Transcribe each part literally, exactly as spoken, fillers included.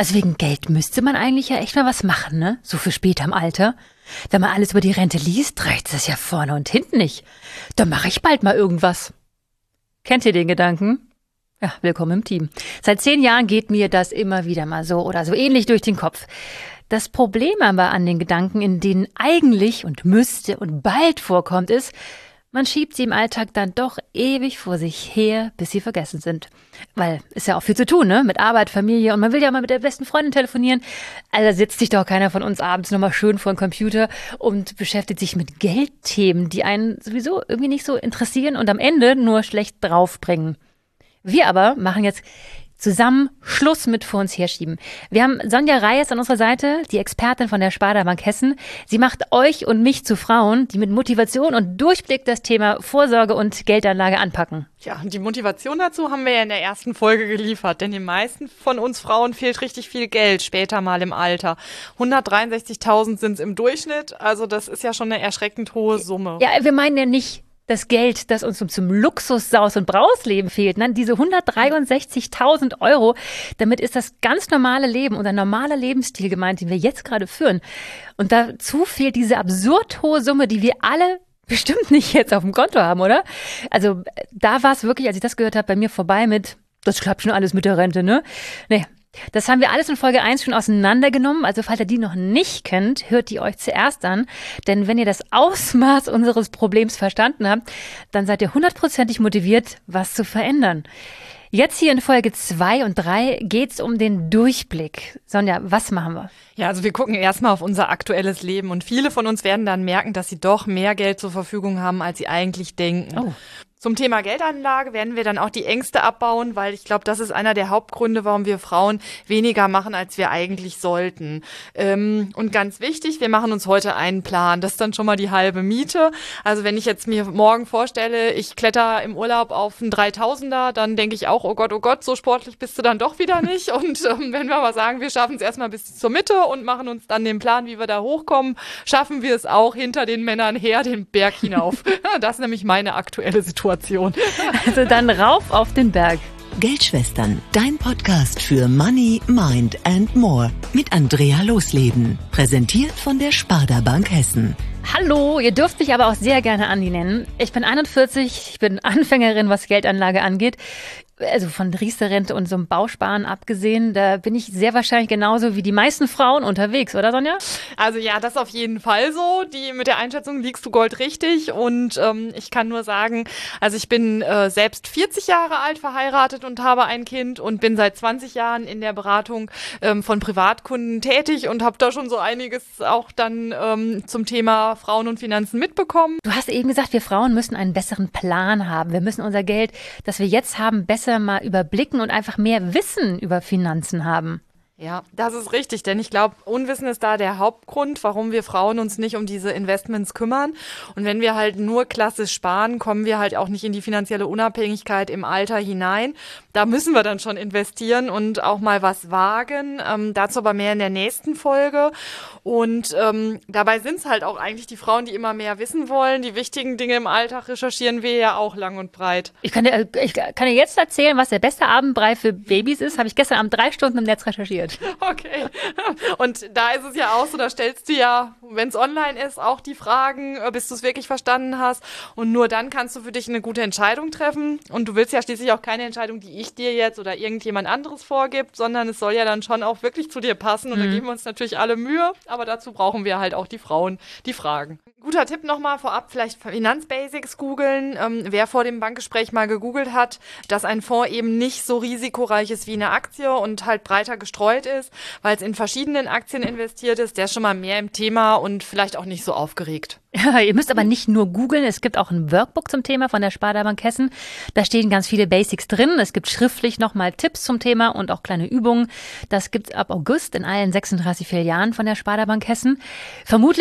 Also wegen Geld müsste man eigentlich ja echt mal was machen, ne? So für später im Alter. Wenn man alles über die Rente liest, reicht es ja vorne und hinten nicht. Da mache ich bald mal irgendwas. Kennt ihr den Gedanken? Ja, willkommen im Team. Seit zehn Jahren geht mir das immer wieder mal so oder so ähnlich durch den Kopf. Das Problem aber an den Gedanken, in denen eigentlich und müsste und bald vorkommt, ist, man schiebt sie im Alltag dann doch ewig vor sich her, bis sie vergessen sind. Weil ist ja auch viel zu tun, ne? Mit Arbeit, Familie und man will ja mal mit der besten Freundin telefonieren. Also sitzt sich doch keiner von uns abends nochmal schön vor dem Computer und beschäftigt sich mit Geldthemen, die einen sowieso irgendwie nicht so interessieren und am Ende nur schlecht draufbringen. Wir aber machen jetzt zusammen Schluss mit vor uns herschieben. Wir haben Sonja Reyes an unserer Seite, die Expertin von der Sparda Bank Hessen. Sie macht euch und mich zu Frauen, die mit Motivation und Durchblick das Thema Vorsorge und Geldanlage anpacken. Ja, und die Motivation dazu haben wir ja in der ersten Folge geliefert, denn den meisten von uns Frauen fehlt richtig viel Geld später mal im Alter. hundertdreiundsechzigtausend sind es im Durchschnitt, also das ist ja schon eine erschreckend hohe Summe. Ja, wir meinen ja nicht das Geld, das uns zum, zum Luxus-Saus- und Brausleben fehlt. Nein, diese hundertdreiundsechzigtausend Euro, damit ist das ganz normale Leben, unser normaler Lebensstil gemeint, den wir jetzt gerade führen. Und dazu fehlt diese absurd hohe Summe, die wir alle bestimmt nicht jetzt auf dem Konto haben, oder? Also da war es wirklich, als ich das gehört habe, bei mir vorbei mit, das klappt schon alles mit der Rente, ne? Nee. Das haben wir alles in Folge eins schon auseinandergenommen. Also falls ihr die noch nicht kennt, hört die euch zuerst an. Denn wenn ihr das Ausmaß unseres Problems verstanden habt, dann seid ihr hundertprozentig motiviert, was zu verändern. Jetzt hier in Folge zwei und drei geht's um den Durchblick. Sonja, was machen wir? Ja, also wir gucken erstmal auf unser aktuelles Leben und viele von uns werden dann merken, dass sie doch mehr Geld zur Verfügung haben, als sie eigentlich denken. Oh. Zum Thema Geldanlage werden wir dann auch die Ängste abbauen, weil ich glaube, das ist einer der Hauptgründe, warum wir Frauen weniger machen, als wir eigentlich sollten. Ähm, und ganz wichtig, wir machen uns heute einen Plan. Das ist dann schon mal die halbe Miete. Also wenn ich jetzt mir morgen vorstelle, ich kletter im Urlaub auf einen dreitausender, dann denke ich auch, oh Gott, oh Gott, so sportlich bist du dann doch wieder nicht. Und ähm, wenn wir aber sagen, wir schaffen es erstmal bis zur Mitte und machen uns dann den Plan, wie wir da hochkommen, schaffen wir es auch hinter den Männern her den Berg hinauf. Das ist nämlich meine aktuelle Situation. Also dann rauf auf den Berg. Geldschwestern, dein Podcast für Money, Mind and More mit Andrea Losleben. Präsentiert von der Sparda Bank Hessen. Hallo, ihr dürft mich aber auch sehr gerne Andi nennen. Ich bin einundvierzig, ich bin Anfängerin, was Geldanlage angeht. Also von Riester-Rente und so einem Bausparen abgesehen, da bin ich sehr wahrscheinlich genauso wie die meisten Frauen unterwegs, oder Sonja? Also ja, das auf jeden Fall so. Die mit der Einschätzung liegst du goldrichtig und ähm, ich kann nur sagen, also ich bin äh, selbst vierzig Jahre alt, verheiratet und habe ein Kind und bin seit zwanzig Jahren in der Beratung ähm, von Privatkunden tätig und habe da schon so einiges auch dann ähm, zum Thema Frauen und Finanzen mitbekommen. Du hast eben gesagt, wir Frauen müssen einen besseren Plan haben. Wir müssen unser Geld, das wir jetzt haben, besser mal überblicken und einfach mehr Wissen über Finanzen haben. Ja, das ist richtig, denn ich glaube, Unwissen ist da der Hauptgrund, warum wir Frauen uns nicht um diese Investments kümmern. Und wenn wir halt nur klassisch sparen, kommen wir halt auch nicht in die finanzielle Unabhängigkeit im Alter hinein. Da müssen wir dann schon investieren und auch mal was wagen. Ähm, dazu aber mehr in der nächsten Folge. Und ähm, dabei sind es halt auch eigentlich die Frauen, die immer mehr wissen wollen. Die wichtigen Dinge im Alltag recherchieren wir ja auch lang und breit. Ich kann dir, ich kann dir jetzt erzählen, was der beste Abendbrei für Babys ist. Habe ich gestern Abend drei Stunden im Netz recherchiert. Okay. Und da ist es ja auch so, da stellst du ja, wenn es online ist, auch die Fragen, bis du es wirklich verstanden hast. Und nur dann kannst du für dich eine gute Entscheidung treffen. Und du willst ja schließlich auch keine Entscheidung, die ich dir jetzt oder irgendjemand anderes vorgibt, sondern es soll ja dann schon auch wirklich zu dir passen. Und mhm. da geben wir uns natürlich alle Mühe. Aber dazu brauchen wir halt auch die Frauen, die fragen. Guter Tipp nochmal vorab, vielleicht Finanzbasics googeln. Ähm, wer vor dem Bankgespräch mal gegoogelt hat, dass ein Fonds eben nicht so risikoreich ist wie eine Aktie und halt breiter gestreut ist, weil es in verschiedenen Aktien investiert ist, der ist schon mal mehr im Thema und vielleicht auch nicht so aufgeregt. Ja, ihr müsst aber nicht nur googeln, es gibt auch ein Workbook zum Thema von der Sparda Bank Hessen. Da stehen ganz viele Basics drin. Es gibt schriftlich nochmal Tipps zum Thema und auch kleine Übungen. Das gibt's ab August in allen sechsunddreißig Filialen von der Sparda Bank Hessen. Vermutlich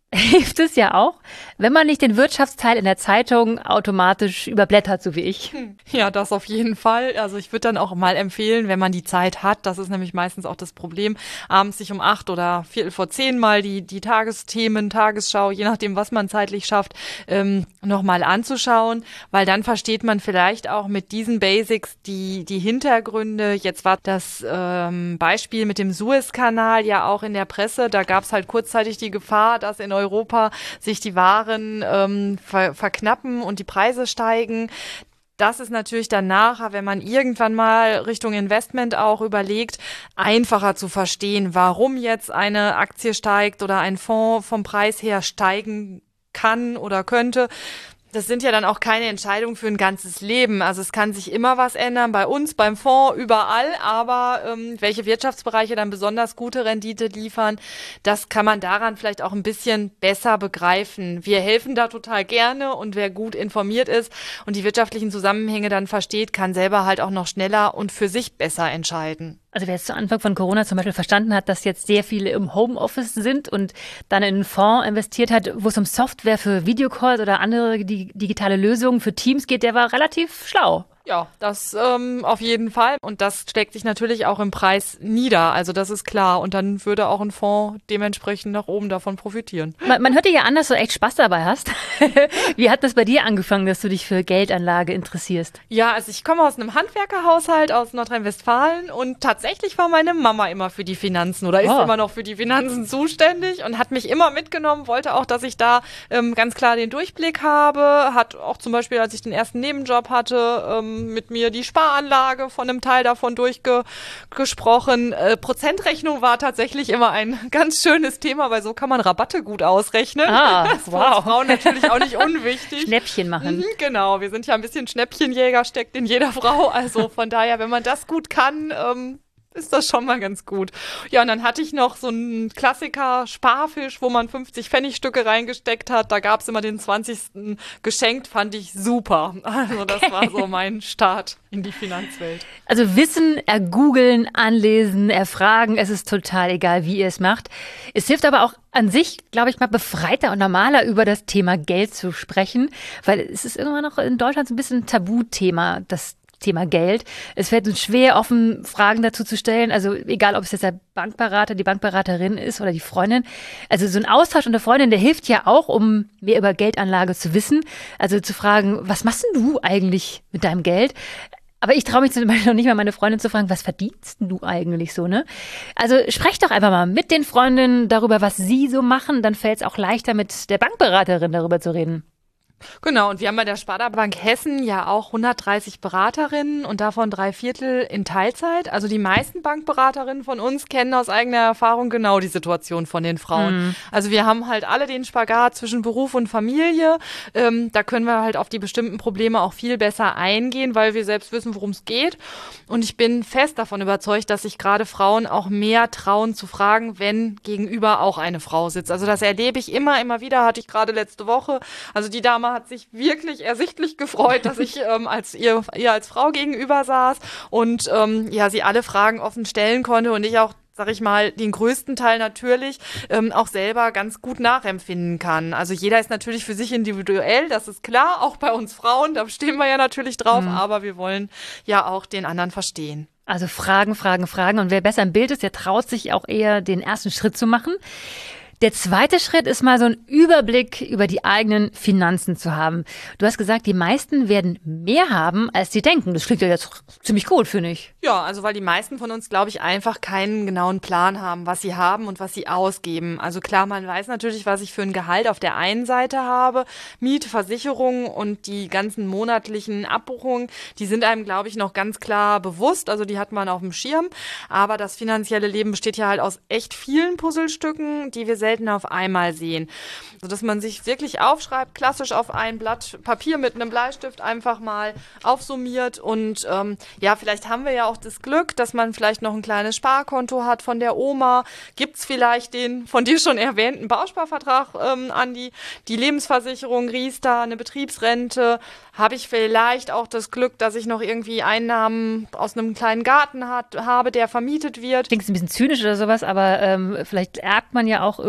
hilft es ja auch, wenn man nicht den Wirtschaftsteil in der Zeitung automatisch überblättert, so wie ich. Ja, das auf jeden Fall. Also ich würde dann auch mal empfehlen, wenn man die Zeit hat, das ist nämlich meistens auch das Problem, abends sich um acht oder viertel vor zehn mal die, die Tagesthemen, Tagesschau, je nachdem, was man zeitlich schafft, ähm, nochmal anzuschauen, weil dann versteht man vielleicht auch mit diesen Basics die, die Hintergründe. Jetzt war das ähm, Beispiel mit dem Suezkanal ja auch in der Presse, da gab es halt kurzzeitig die Gefahr, dass in Europa sich die Waren ähm, ver- verknappen und die Preise steigen. Das ist natürlich dann nachher, wenn man irgendwann mal Richtung Investment auch überlegt, einfacher zu verstehen, warum jetzt eine Aktie steigt oder ein Fonds vom Preis her steigen kann oder könnte. Das sind ja dann auch keine Entscheidungen für ein ganzes Leben. Also es kann sich immer was ändern, bei uns, beim Fonds, überall. Aber ähm, welche Wirtschaftsbereiche dann besonders gute Rendite liefern, das kann man daran vielleicht auch ein bisschen besser begreifen. Wir helfen da total gerne und wer gut informiert ist und die wirtschaftlichen Zusammenhänge dann versteht, kann selber halt auch noch schneller und für sich besser entscheiden. Also wer jetzt zu Anfang von Corona zum Beispiel verstanden hat, dass jetzt sehr viele im Homeoffice sind und dann in einen Fonds investiert hat, wo es um Software für Videocalls oder andere di- digitale Lösungen für Teams geht, der war relativ schlau. Ja, das ähm, auf jeden Fall. Und das schlägt sich natürlich auch im Preis nieder. Also das ist klar. Und dann würde auch ein Fonds dementsprechend nach oben davon profitieren. Man, man hört dir ja an, dass du echt Spaß dabei hast. Wie hat das bei dir angefangen, dass du dich für Geldanlage interessierst? Ja, also ich komme aus einem Handwerkerhaushalt aus Nordrhein-Westfalen und tatsächlich war meine Mama immer für die Finanzen oder ist Oh. immer noch für die Finanzen zuständig und hat mich immer mitgenommen, wollte auch, dass ich da ähm, ganz klar den Durchblick habe, hat auch zum Beispiel, als ich den ersten Nebenjob hatte, ähm, mit mir die Sparanlage von einem Teil davon durchgesprochen. Äh, Prozentrechnung war tatsächlich immer ein ganz schönes Thema, weil so kann man Rabatte gut ausrechnen. Ah, das ist für wow. uns Frauen natürlich auch nicht unwichtig. Schnäppchen machen. Mhm, genau, wir sind ja ein bisschen Schnäppchenjäger, steckt in jeder Frau. Also von daher, wenn man das gut kann, ähm, ist das schon mal ganz gut. Ja, und dann hatte ich noch so einen Klassiker Sparfisch, wo man fünfzig Pfennigstücke reingesteckt hat. Da gab es immer den zwanzigsten geschenkt, fand ich super. Also das war so mein Start in die Finanzwelt. Also Wissen, ergoogeln, anlesen, erfragen, es ist total egal, wie ihr es macht. Es hilft aber auch an sich, glaube ich, mal befreiter und normaler über das Thema Geld zu sprechen, weil es ist irgendwann noch in Deutschland so ein bisschen ein Tabuthema, das Thema Geld. Es fällt uns schwer, offen Fragen dazu zu stellen. Also egal, ob es jetzt der Bankberater, die Bankberaterin ist oder die Freundin. Also so ein Austausch unter Freundinnen, der hilft ja auch, um mehr über Geldanlage zu wissen. Also zu fragen, was machst denn du eigentlich mit deinem Geld? Aber ich traue mich zum Beispiel noch nicht mal, meine Freundin zu fragen, was verdienst du eigentlich so, ne? Also sprecht doch einfach mal mit den Freundinnen darüber, was sie so machen. Dann fällt es auch leichter, mit der Bankberaterin darüber zu reden. Genau, und wir haben bei der Sparda Bank Hessen ja auch hundertdreißig Beraterinnen und davon drei Viertel in Teilzeit. Also die meisten Bankberaterinnen von uns kennen aus eigener Erfahrung genau die Situation von den Frauen. Mhm. Also wir haben halt alle den Spagat zwischen Beruf und Familie. Ähm, da können wir halt auf die bestimmten Probleme auch viel besser eingehen, weil wir selbst wissen, worum es geht. Und ich bin fest davon überzeugt, dass sich gerade Frauen auch mehr trauen zu fragen, wenn gegenüber auch eine Frau sitzt. Also das erlebe ich immer, immer wieder, hatte ich gerade letzte Woche. Also die Dame hat sich wirklich ersichtlich gefreut, dass ich ähm, als ihr, ihr als Frau gegenüber saß und ähm, ja, sie alle Fragen offen stellen konnte und ich auch, sag ich mal, den größten Teil natürlich ähm, auch selber ganz gut nachempfinden kann. Also jeder ist natürlich für sich individuell, das ist klar, auch bei uns Frauen, da stehen wir ja natürlich drauf, mhm. aber wir wollen ja auch den anderen verstehen. Also Fragen, Fragen, Fragen und wer besser im Bild ist, der traut sich auch eher, den ersten Schritt zu machen. Der zweite Schritt ist mal so einen Überblick über die eigenen Finanzen zu haben. Du hast gesagt, die meisten werden mehr haben, als sie denken. Das klingt ja jetzt ziemlich gut, finde ich. Ja, also weil die meisten von uns, glaube ich, einfach keinen genauen Plan haben, was sie haben und was sie ausgeben. Also klar, man weiß natürlich, was ich für ein Gehalt auf der einen Seite habe. Miete, Versicherung und die ganzen monatlichen Abbuchungen, die sind einem, glaube ich, noch ganz klar bewusst. Also die hat man auf dem Schirm. Aber das finanzielle Leben besteht ja halt aus echt vielen Puzzlestücken, die wir selten auf einmal sehen. Sodass man sich wirklich aufschreibt, klassisch auf ein Blatt Papier mit einem Bleistift einfach mal aufsummiert und ähm, ja, vielleicht haben wir ja auch das Glück, dass man vielleicht noch ein kleines Sparkonto hat von der Oma. Gibt's vielleicht den von dir schon erwähnten Bausparvertrag, ähm, Andi, die Lebensversicherung, Riester, eine Betriebsrente. Habe ich vielleicht auch das Glück, dass ich noch irgendwie Einnahmen aus einem kleinen Garten hat, habe, der vermietet wird. Klingt ein bisschen zynisch oder sowas, aber ähm, vielleicht erbt man ja auch irgendwie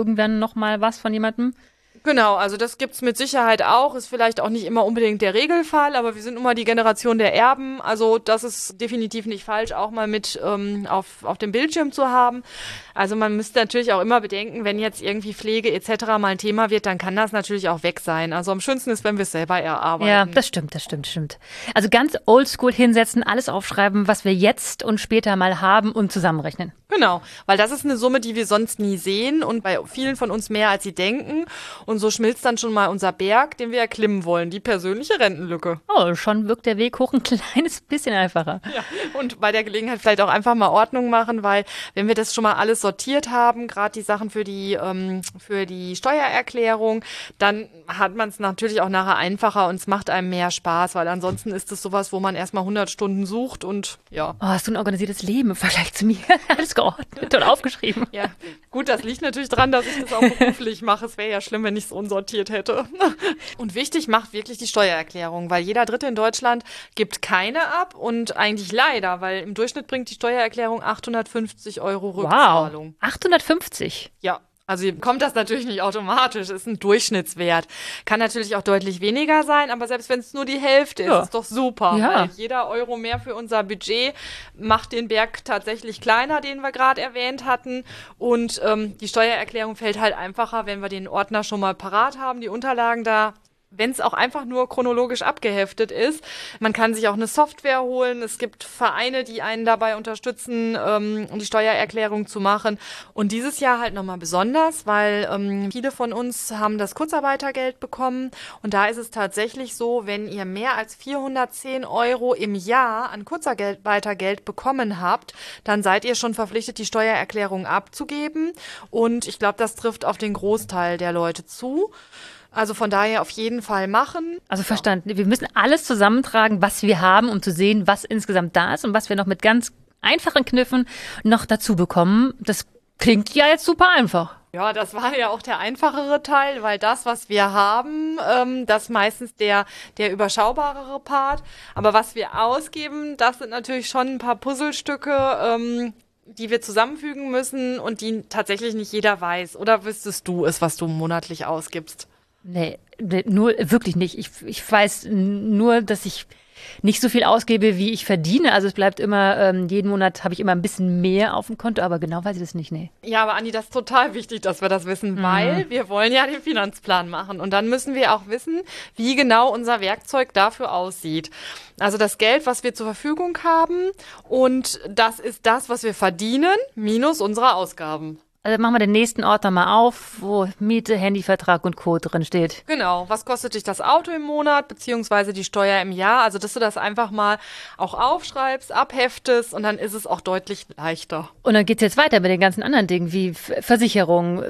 irgendwann nochmal was von jemandem? Genau, also das gibt's mit Sicherheit auch, ist vielleicht auch nicht immer unbedingt der Regelfall, aber wir sind nun mal die Generation der Erben, also das ist definitiv nicht falsch, auch mal mit ähm, auf, auf dem Bildschirm zu haben. Also man müsste natürlich auch immer bedenken, wenn jetzt irgendwie Pflege et cetera mal ein Thema wird, dann kann das natürlich auch weg sein. Also am schönsten ist, wenn wir es selber erarbeiten. Ja, das stimmt, das stimmt, stimmt. Also ganz oldschool hinsetzen, alles aufschreiben, was wir jetzt und später mal haben und zusammenrechnen. Genau, weil das ist eine Summe, die wir sonst nie sehen und bei vielen von uns mehr, als sie denken. Und so schmilzt dann schon mal unser Berg, den wir erklimmen wollen, die persönliche Rentenlücke. Oh, schon wirkt der Weg hoch ein kleines bisschen einfacher. Ja, und bei der Gelegenheit vielleicht auch einfach mal Ordnung machen, weil wenn wir das schon mal alles sortiert haben, gerade die Sachen für die ähm, für die Steuererklärung, dann hat man es natürlich auch nachher einfacher und es macht einem mehr Spaß, weil ansonsten ist es sowas, wo man erstmal hundert Stunden sucht und ja. Oh, hast du ein organisiertes Leben im Vergleich zu mir? Alles geordnet und aufgeschrieben. Ja, gut, das liegt natürlich dran, dass ich das auch beruflich mache. Es wäre ja schlimm, wenn ich es unsortiert hätte. Und wichtig macht wirklich die Steuererklärung, weil jeder Dritte in Deutschland gibt keine ab und eigentlich leider, weil im Durchschnitt bringt die Steuererklärung achthundertfünfzig Euro Rückzahlung. Wow, achthundertfünfzig? Ja. Also kommt das natürlich nicht automatisch, ist ein Durchschnittswert. Kann natürlich auch deutlich weniger sein, aber selbst wenn es nur die Hälfte ist, ja. ist doch super. Ja. Weil jeder Euro mehr für unser Budget macht den Berg tatsächlich kleiner, den wir gerade erwähnt hatten. Und ähm, die Steuererklärung fällt halt einfacher, wenn wir den Ordner schon mal parat haben, die Unterlagen da. Wenn es auch einfach nur chronologisch abgeheftet ist. Man kann sich auch eine Software holen. Es gibt Vereine, die einen dabei unterstützen, ähm, die Steuererklärung zu machen. Und dieses Jahr halt nochmal besonders, weil ähm, viele von uns haben das Kurzarbeitergeld bekommen. Und da ist es tatsächlich so, wenn ihr mehr als vierhundertzehn Euro im Jahr an Kurzarbeitergeld bekommen habt, dann seid ihr schon verpflichtet, die Steuererklärung abzugeben. Und ich glaube, das trifft auf den Großteil der Leute zu. Also von daher auf jeden Fall machen. Also verstanden. Wir müssen alles zusammentragen, was wir haben, um zu sehen, was insgesamt da ist und was wir noch mit ganz einfachen Kniffen noch dazu bekommen. Das klingt ja jetzt super einfach. Ja, das war ja auch der einfachere Teil, weil das, was wir haben, ähm, das ist meistens der, der überschaubarere Part. Aber was wir ausgeben, das sind natürlich schon ein paar Puzzlestücke, ähm, die wir zusammenfügen müssen und die tatsächlich nicht jeder weiß. Oder wüsstest du es, was du monatlich ausgibst? Nee, nee, nur wirklich nicht. Ich, ich weiß nur, dass ich nicht so viel ausgebe, wie ich verdiene. Also es bleibt immer, ähm, jeden Monat habe ich immer ein bisschen mehr auf dem Konto, aber genau weiß ich das nicht, nee. Ja, aber Andi, das ist total wichtig, dass wir das wissen, mhm. weil wir wollen ja den Finanzplan machen. Und dann müssen wir auch wissen, wie genau unser Werkzeug dafür aussieht. Also das Geld, was wir zur Verfügung haben und das ist das, was wir verdienen, minus unsere Ausgaben. Also machen wir den nächsten Ordner mal auf, wo Miete, Handyvertrag und Co. drin steht. Genau. Was kostet dich das Auto im Monat, beziehungsweise die Steuer im Jahr? Also, dass du das einfach mal auch aufschreibst, abheftest und dann ist es auch deutlich leichter. Und dann geht's jetzt weiter mit den ganzen anderen Dingen wie Versicherung,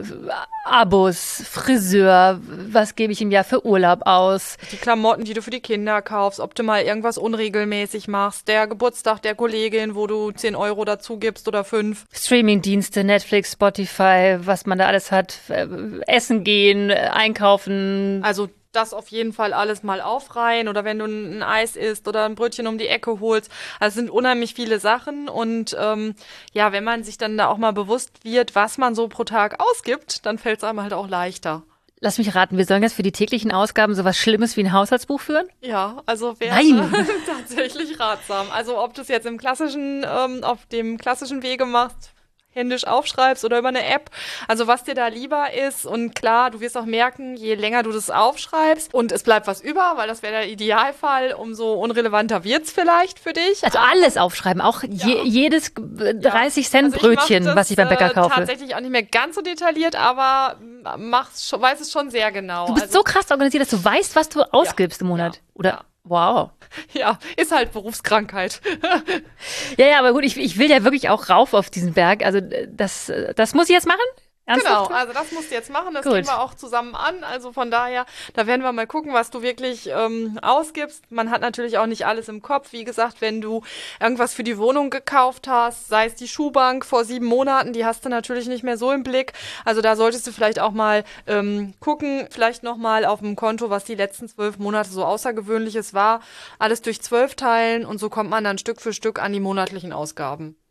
Abos, Friseur, was gebe ich im Jahr für Urlaub aus? Die Klamotten, die du für die Kinder kaufst, ob du mal irgendwas unregelmäßig machst, der Geburtstag der Kollegin, wo du zehn Euro dazu gibst oder fünf. Streamingdienste, Netflix, Spotify, was man da alles hat, essen gehen, einkaufen. Also das auf jeden Fall alles mal aufreihen oder wenn du ein Eis isst oder ein Brötchen um die Ecke holst. Also es sind unheimlich viele Sachen und ähm, ja, wenn man sich dann da auch mal bewusst wird, was man so pro Tag ausgibt, dann fällt es einem halt auch leichter. Lass mich raten, wir sollen jetzt für die täglichen Ausgaben sowas Schlimmes wie ein Haushaltsbuch führen? Ja, also wäre tatsächlich ratsam. Also ob du es jetzt im klassischen, ähm, auf dem klassischen Wege machst, händisch aufschreibst oder über eine App, also was dir da lieber ist und klar, du wirst auch merken, je länger du das aufschreibst und es bleibt was über, weil das wäre der Idealfall, umso unrelevanter wird's vielleicht für dich. Also alles aufschreiben, auch ja. je, jedes dreißig Cent also Brötchen, das, was ich beim Bäcker kaufe. Tatsächlich auch nicht mehr ganz so detailliert, aber mach's, weiß es schon sehr genau. Du bist also so krass organisiert, dass du weißt, was du ausgibst ja. im Monat. Ja. Oder ja. Wow. Ja, ist halt Berufskrankheit. ja, ja, aber gut, ich, ich will ja wirklich auch rauf auf diesen Berg. Also das, das muss ich jetzt machen? Ernsthaft? Genau, also das musst du jetzt machen, das Gut. gehen wir auch zusammen an. Also von daher, da werden wir mal gucken, was du wirklich ähm, ausgibst. Man hat natürlich auch nicht alles im Kopf. Wie gesagt, wenn du irgendwas für die Wohnung gekauft hast, sei es die Schuhbank vor sieben Monaten, die hast du natürlich nicht mehr so im Blick. Also da solltest du vielleicht auch mal ähm, gucken, vielleicht nochmal auf dem Konto, was die letzten zwölf Monate so Außergewöhnliches war. Alles durch zwölf teilen und so kommt man dann Stück für Stück an die monatlichen Ausgaben.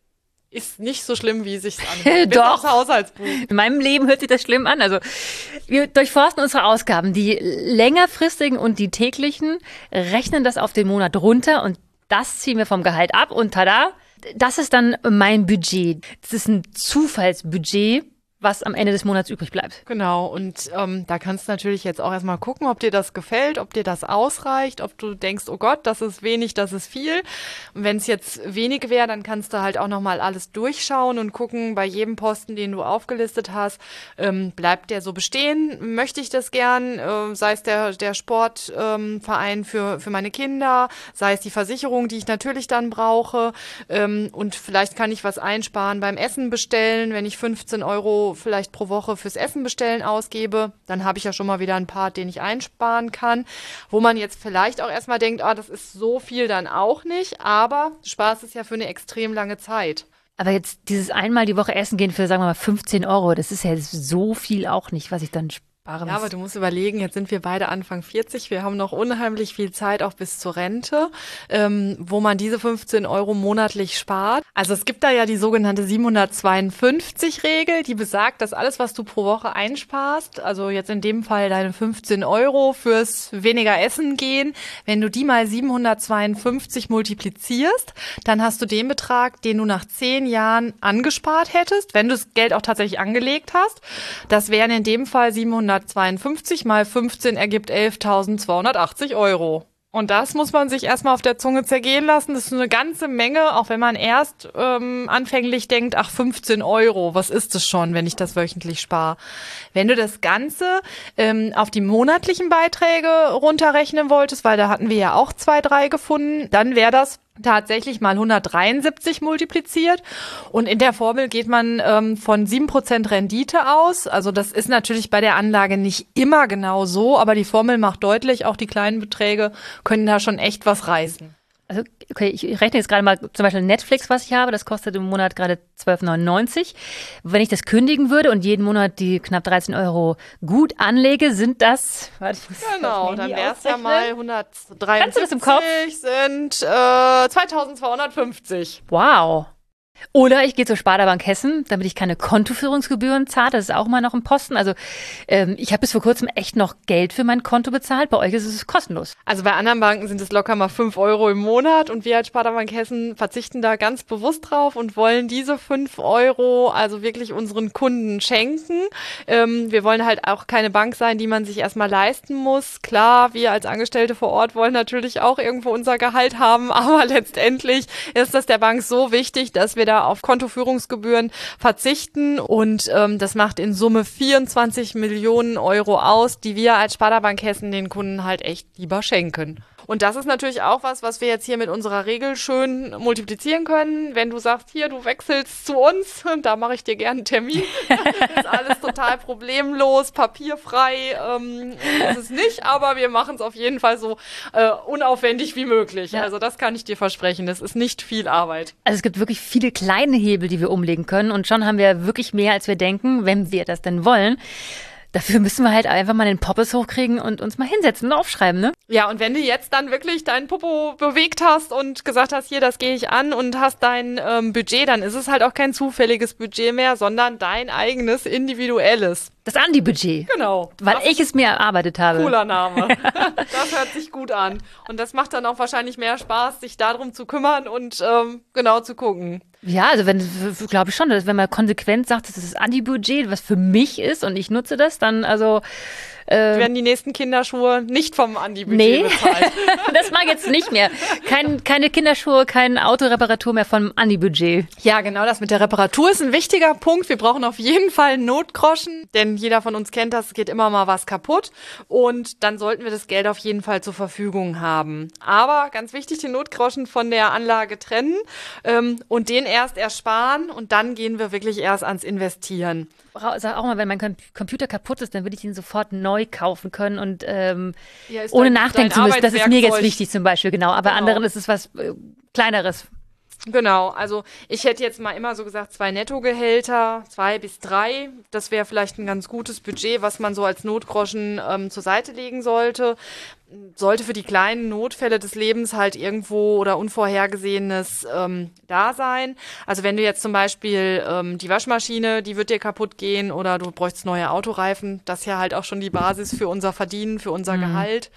ist nicht so schlimm, wie es sich anhört. Doch. Das Haushaltsbuch. In meinem Leben hört sich das schlimm an. Also wir durchforsten unsere Ausgaben, die längerfristigen und die täglichen, rechnen das auf den Monat runter und das ziehen wir vom Gehalt ab und tada, das ist dann mein Budget. Das ist ein Zufallsbudget, was am Ende des Monats übrig bleibt. Genau, und ähm, da kannst du natürlich jetzt auch erstmal gucken, ob dir das gefällt, ob dir das ausreicht, ob du denkst, oh Gott, das ist wenig, das ist viel. Und wenn es jetzt wenig wäre, dann kannst du halt auch nochmal alles durchschauen und gucken, bei jedem Posten, den du aufgelistet hast, ähm, bleibt der so bestehen? Möchte ich das gern? Äh, sei es der, der Sportverein ähm, für, für meine Kinder, sei es die Versicherung, die ich natürlich dann brauche. Ähm, und vielleicht kann ich was einsparen beim Essen bestellen, wenn ich fünfzehn Euro vielleicht pro Woche fürs Essen bestellen ausgebe, dann habe ich ja schon mal wieder einen Part, den ich einsparen kann, wo man jetzt vielleicht auch erstmal denkt, ah, das ist so viel dann auch nicht, aber du sparst es ja für eine extrem lange Zeit. Aber jetzt dieses einmal die Woche essen gehen für, sagen wir mal, fünfzehn Euro, das ist ja so viel auch nicht, was ich dann spare. Ja, aber du musst überlegen, jetzt sind wir beide Anfang vierzig, wir haben noch unheimlich viel Zeit, auch bis zur Rente, ähm, wo man diese fünfzehn Euro monatlich spart. Also es gibt da ja die sogenannte siebenhundertzweiundfünfzig-Regel, die besagt, dass alles, was du pro Woche einsparst, also jetzt in dem Fall deine fünfzehn Euro fürs weniger Essen gehen, wenn du die mal siebenhundertzweiundfünfzig multiplizierst, dann hast du den Betrag, den du nach zehn Jahren angespart hättest, wenn du das Geld auch tatsächlich angelegt hast. Das wären in dem Fall siebenhundertzweiundfünfzig mal fünfzehn ergibt elftausendzweihundertachtzig Euro. Und das muss man sich erstmal auf der Zunge zergehen lassen. Das ist eine ganze Menge, auch wenn man erst ähm, anfänglich denkt, ach, fünfzehn Euro, was ist das schon, wenn ich das wöchentlich spare? Wenn du das Ganze ähm, auf die monatlichen Beiträge runterrechnen wolltest, weil da hatten wir ja auch zwei, drei gefunden, dann wäre das tatsächlich mal hundertdreiundsiebzig multipliziert und in der Formel geht man ähm, von sieben Prozent Rendite aus. Also das ist natürlich bei der Anlage nicht immer genau so, aber die Formel macht deutlich, auch die kleinen Beträge können da schon echt was reißen. Also, okay, ich rechne jetzt gerade mal zum Beispiel Netflix, was ich habe, das kostet im Monat gerade zwölf neunundneunzig. Wenn ich das kündigen würde und jeden Monat die knapp dreizehn Euro gut anlege, sind das, warte, ich muss genau, das dann Handy wäre es ja ausrechnen. mal hundertdreiundsiebzig Kannst du das im Kopf? sind äh, zweitausendzweihundertfünfzig. Wow. Oder ich gehe zur Sparda-Bank Hessen, damit ich keine Kontoführungsgebühren zahle. Das ist auch mal noch ein Posten. Also ähm, ich habe bis vor kurzem echt noch Geld für mein Konto bezahlt. Bei euch ist es kostenlos. Also bei anderen Banken sind es locker mal fünf Euro im Monat und wir als Sparda-Bank Hessen verzichten da ganz bewusst drauf und wollen diese fünf Euro also wirklich unseren Kunden schenken. Ähm, wir wollen halt auch keine Bank sein, die man sich erstmal leisten muss. Klar, wir als Angestellte vor Ort wollen natürlich auch irgendwo unser Gehalt haben, aber letztendlich ist das der Bank so wichtig, dass wir da auf Kontoführungsgebühren verzichten und ähm, das macht in Summe vierundzwanzig Millionen Euro aus, die wir als Sparda-Bank Hessen den Kunden halt echt lieber schenken. Und das ist natürlich auch was, was wir jetzt hier mit unserer Regel schön multiplizieren können. Wenn du sagst, hier, du wechselst zu uns, da mache ich dir gerne einen Termin. Ist alles total problemlos, papierfrei ähm, ist es nicht, aber wir machen es auf jeden Fall so äh, unaufwendig wie möglich. Ja. Also das kann ich dir versprechen. Das ist nicht viel Arbeit. Also es gibt wirklich viele kleine Hebel, die wir umlegen können und schon haben wir wirklich mehr, als wir denken, wenn wir das denn wollen. Dafür müssen wir halt einfach mal den Poppes hochkriegen und uns mal hinsetzen und aufschreiben, ne? Ja, und wenn du jetzt dann wirklich deinen Popo bewegt hast und gesagt hast, hier, das gehe ich an und hast dein ähm, Budget, dann ist es halt auch kein zufälliges Budget mehr, sondern dein eigenes, individuelles. Das Andi-Budget. Genau. Weil das ich es mir erarbeitet habe. Cooler Name. Das hört sich gut an. Und das macht dann auch wahrscheinlich mehr Spaß, sich darum zu kümmern und ähm, genau zu gucken. Ja, also wenn, glaube ich schon, dass wenn man konsequent sagt, das ist das Andi-Budget, was für mich ist und ich nutze das, dann also äh, werden die nächsten Kinderschuhe nicht vom Andi-Budget nee. bezahlt. Das mag jetzt nicht mehr. Kein, keine Kinderschuhe, keine Autoreparatur mehr vom Andi-Budget. Ja, genau, das mit der Reparatur ist ein wichtiger Punkt. Wir brauchen auf jeden Fall einen Notgroschen, denn jeder von uns kennt das, es geht immer mal was kaputt und dann sollten wir das Geld auf jeden Fall zur Verfügung haben. Aber ganz wichtig, den Notgroschen von der Anlage trennen ähm, und den erst ersparen und dann gehen wir wirklich erst ans Investieren. Sag auch mal, wenn mein Computer kaputt ist, dann will ich ihn sofort neu kaufen können und ähm, ja, ohne dein, nachdenken dein zu müssen. Das ist mir jetzt wichtig zum Beispiel, genau. Aber genau. anderen ist es was äh, Kleineres. Genau, also ich hätte jetzt mal immer so gesagt, zwei Nettogehälter, zwei bis drei. Das wäre vielleicht ein ganz gutes Budget, was man so als Notgroschen ähm, zur Seite legen sollte. Sollte für die kleinen Notfälle des Lebens halt irgendwo oder Unvorhergesehenes ähm, da sein. Also wenn du jetzt zum Beispiel ähm, die Waschmaschine, die wird dir kaputt gehen oder du bräuchst neue Autoreifen, das ist ja halt auch schon die Basis für unser Verdienen, für unser mhm. Gehalt.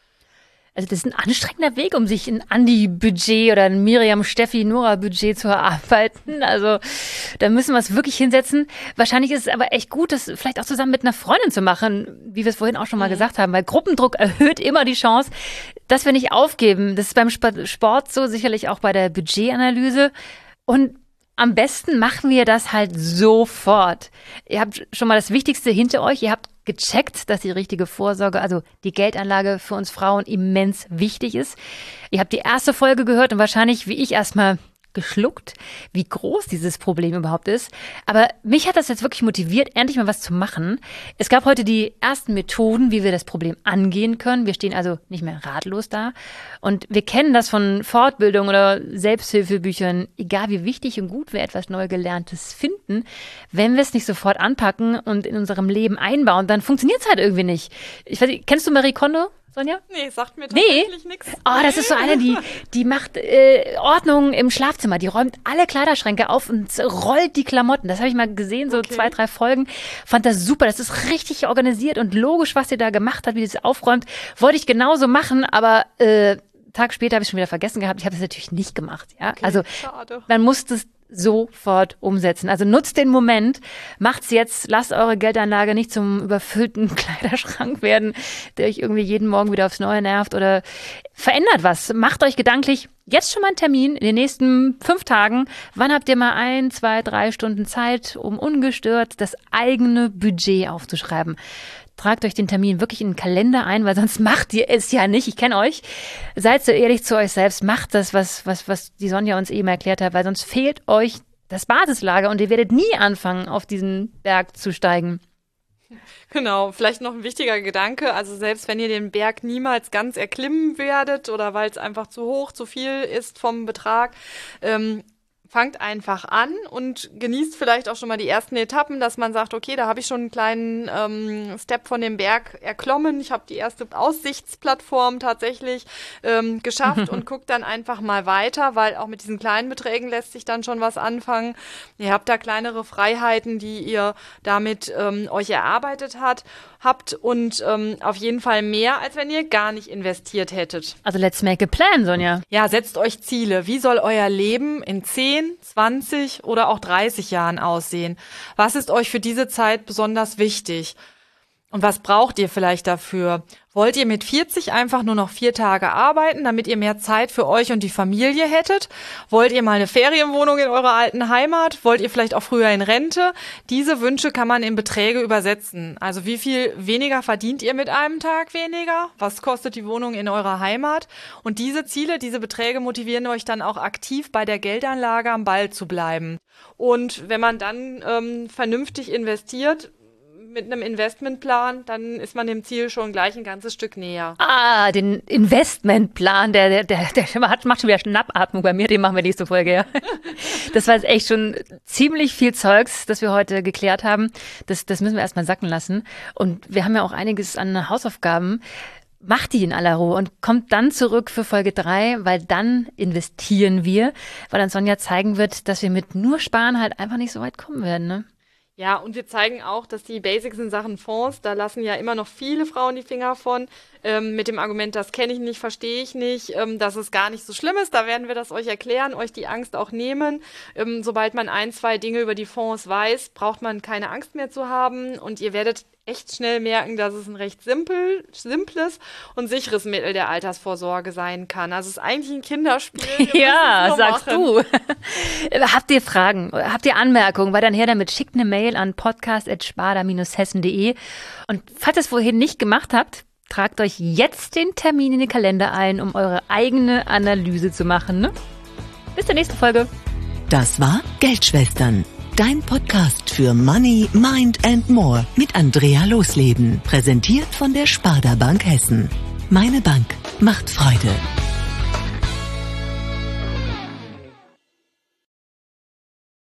Also das ist ein anstrengender Weg, um sich ein Andi-Budget oder ein Miriam, Steffi, Nora-Budget zu erarbeiten. Also da müssen wir es wirklich hinsetzen. Wahrscheinlich ist es aber echt gut, das vielleicht auch zusammen mit einer Freundin zu machen, wie wir es vorhin auch schon mal mhm. gesagt haben, weil Gruppendruck erhöht immer die Chance, dass wir nicht aufgeben. Das ist beim Sport so, sicherlich auch bei der Budgetanalyse. Und am besten machen wir das halt sofort. Ihr habt schon mal das Wichtigste hinter euch. Ihr habt gecheckt, dass die richtige Vorsorge, also die Geldanlage für uns Frauen immens wichtig ist. Ihr habt die erste Folge gehört und wahrscheinlich, wie ich, erstmal geschluckt, wie groß dieses Problem überhaupt ist. Aber mich hat das jetzt wirklich motiviert, endlich mal was zu machen. Es gab heute die ersten Methoden, wie wir das Problem angehen können. Wir stehen also nicht mehr ratlos da. Und wir kennen das von Fortbildung oder Selbsthilfebüchern, egal wie wichtig und gut wir etwas Neugelerntes finden. Wenn wir es nicht sofort anpacken und in unserem Leben einbauen, dann funktioniert es halt irgendwie nicht. Ich weiß nicht, kennst du Marie Kondo? Sonja? Nee, sagt mir tatsächlich nee. nichts. Oh, das ist so eine, die, die macht äh, Ordnung im Schlafzimmer. Die räumt alle Kleiderschränke auf und rollt die Klamotten. Das habe ich mal gesehen, so okay. zwei, drei Folgen. Fand das super. Das ist richtig organisiert und logisch, was sie da gemacht hat, wie sie es aufräumt. Wollte ich genauso machen, aber äh, Tag später habe ich schon wieder vergessen gehabt. Ich habe es natürlich nicht gemacht. Ja? Okay, also schade. Man muss das sofort umsetzen. Also nutzt den Moment, macht's jetzt, lasst eure Geldanlage nicht zum überfüllten Kleiderschrank werden, der euch irgendwie jeden Morgen wieder aufs Neue nervt, oder verändert was. Macht euch gedanklich jetzt schon mal einen Termin in den nächsten fünf Tagen. Wann habt ihr mal ein, zwei, drei Stunden Zeit, um ungestört das eigene Budget aufzuschreiben? Tragt euch den Termin wirklich in den Kalender ein, weil sonst macht ihr es ja nicht. Ich kenne euch. Seid so ehrlich zu euch selbst. Macht das, was, was, was die Sonja uns eben erklärt hat, weil sonst fehlt euch das Basislager und ihr werdet nie anfangen, auf diesen Berg zu steigen. Genau, vielleicht noch ein wichtiger Gedanke, also selbst wenn ihr den Berg niemals ganz erklimmen werdet oder weil es einfach zu hoch, zu viel ist vom Betrag, ähm, fangt einfach an und genießt vielleicht auch schon mal die ersten Etappen, dass man sagt, okay, da habe ich schon einen kleinen ähm, Step von dem Berg erklommen. Ich habe die erste Aussichtsplattform tatsächlich ähm, geschafft und guckt dann einfach mal weiter, weil auch mit diesen kleinen Beträgen lässt sich dann schon was anfangen. Ihr habt da kleinere Freiheiten, die ihr damit ähm, euch erarbeitet hat, habt und ähm, auf jeden Fall mehr, als wenn ihr gar nicht investiert hättet. Also let's make a plan, Sonja. Ja, setzt euch Ziele. Wie soll euer Leben in zehn, zwanzig oder auch dreißig Jahren aussehen? Was ist euch für diese Zeit besonders wichtig? Und was braucht ihr vielleicht dafür? Wollt ihr mit vierzig einfach nur noch vier Tage arbeiten, damit ihr mehr Zeit für euch und die Familie hättet? Wollt ihr mal eine Ferienwohnung in eurer alten Heimat? Wollt ihr vielleicht auch früher in Rente? Diese Wünsche kann man in Beträge übersetzen. Also wie viel weniger verdient ihr mit einem Tag weniger? Was kostet die Wohnung in eurer Heimat? Und diese Ziele, diese Beträge motivieren euch dann auch aktiv bei der Geldanlage am Ball zu bleiben. Und wenn man dann ähm, vernünftig investiert, mit einem Investmentplan, dann ist man dem Ziel schon gleich ein ganzes Stück näher. Ah, den Investmentplan, der, der, der, der hat, macht schon wieder Schnappatmung bei mir, den machen wir nächste Folge, ja. Das war jetzt echt schon ziemlich viel Zeugs, das wir heute geklärt haben. Das, das müssen wir erstmal sacken lassen. Und wir haben ja auch einiges an Hausaufgaben. Macht die in aller Ruhe und kommt dann zurück für Folge drei, weil dann investieren wir, weil dann Sonja zeigen wird, dass wir mit nur Sparen halt einfach nicht so weit kommen werden, ne? Ja, und wir zeigen auch, dass die Basics in Sachen Fonds, da lassen ja immer noch viele Frauen die Finger von, ähm, mit dem Argument, das kenne ich nicht, verstehe ich nicht, ähm, dass es gar nicht so schlimm ist. Da werden wir das euch erklären, euch die Angst auch nehmen. Ähm, sobald man ein, zwei Dinge über die Fonds weiß, braucht man keine Angst mehr zu haben und ihr werdet echt schnell merken, dass es ein recht simpel, simples und sicheres Mittel der Altersvorsorge sein kann. Also es ist eigentlich ein Kinderspiel. Ja, sagst du. Habt ihr Fragen? Habt ihr Anmerkungen? Weil dann her damit, schickt eine Mail an podcast at sparda dash hessen punkt de. Und falls ihr es vorhin nicht gemacht habt, tragt euch jetzt den Termin in den Kalender ein, um eure eigene Analyse zu machen. Ne? Bis zur nächsten Folge. Das war Geldschwestern. Dein Podcast für Money, Mind and More mit Andrea Losleben. Präsentiert von der Sparda Bank Hessen. Meine Bank macht Freude.